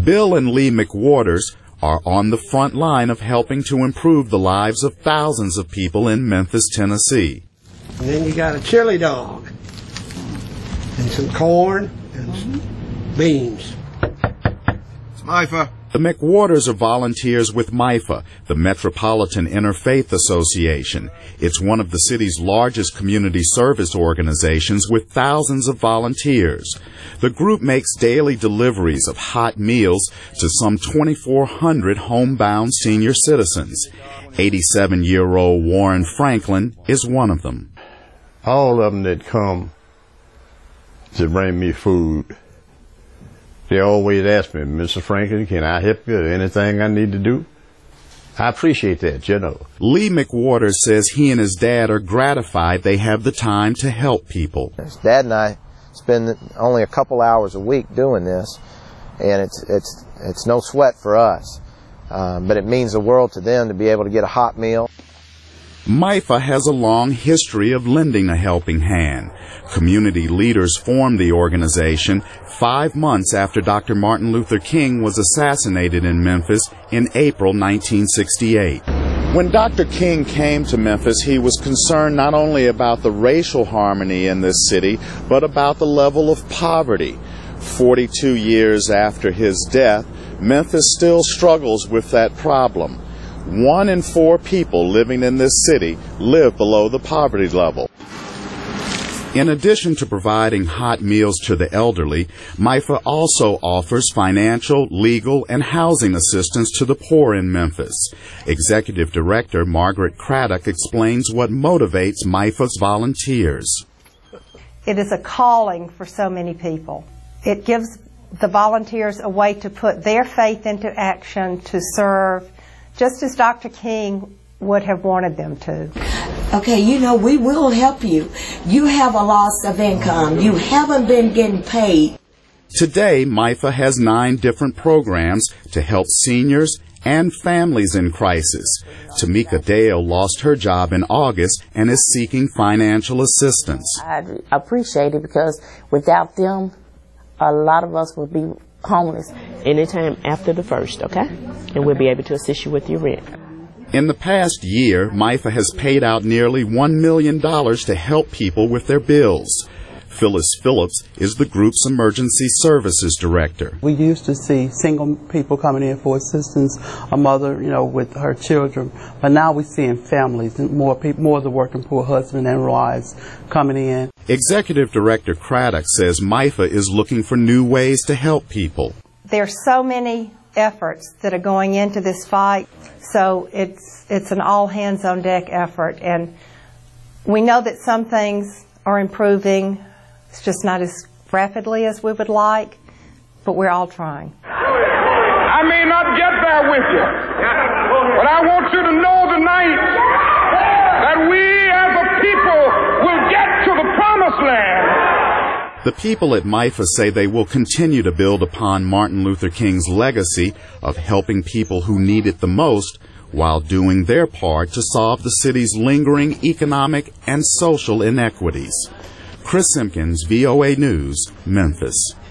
Bill and Lee McWaters are on the front line of helping to improve the lives of thousands of people in Memphis, Tennessee. And then you got a chili dog and some corn and some beans. It's MIFA. The McWaters are volunteers with MIFA, the Metropolitan Interfaith Association. It's one of the city's largest community service organizations with thousands of volunteers. The group makes daily deliveries of hot meals to some 2,400 homebound senior citizens. 87-year-old Warren Franklin is one of them. All of them that come to bring me food, they always ask me, Mr. Franklin, can I help you? Anything I need to do? I appreciate that, you know. Lee McWaters says he and his dad are gratified they have the time to help people. Dad and I spend only a couple hours a week doing this, and it's no sweat for us. But it means the world to them to be able to get a hot meal. MIFA has a long history of lending a helping hand. Community leaders formed the organization 5 months after Dr. Martin Luther King was assassinated in Memphis in April 1968. When Dr. King came to Memphis, he was concerned not only about the racial harmony in this city, but about the level of poverty. 42 years after his death, Memphis still struggles with that problem. 1 in 4 people living in this city live below the poverty level. In addition to providing hot meals to the elderly, MIFA also offers financial, legal, and housing assistance to the poor in Memphis. Executive Director Margaret Craddock explains what motivates MIFA's volunteers. It is a calling for so many people. It gives the volunteers a way to put their faith into action to serve just as Dr. King would have wanted them to. Okay, you know, we will help you. You have a loss of income. You haven't been getting paid. Today, MIFA has 9 different programs to help seniors and families in crisis. Tamika Dale lost her job in August and is seeking financial assistance. I appreciate it because without them, a lot of us would be homeless anytime after the 1st, okay? And we'll be able to assist you with your rent. In the past year, MIFA has paid out nearly $1 million to help people with their bills. Phyllis Phillips is the group's emergency services director. We used to see single people coming in for assistance, a mother, you know, with her children, but now we're seeing families and more people, more of the working poor husband and wives coming in. Executive Director Craddock says MIFA is looking for new ways to help people. There's so many efforts that are going into this fight, so it's an all hands on deck effort, and we know that some things are improving. It's just not as rapidly as we would like, but we're all trying. I may not get there with you, but I want you to know tonight that we as a people will get to the promised land. The people at MIFA say they will continue to build upon Martin Luther King's legacy of helping people who need it the most while doing their part to solve the city's lingering economic and social inequities. Chris Simpkins, VOA News, Memphis.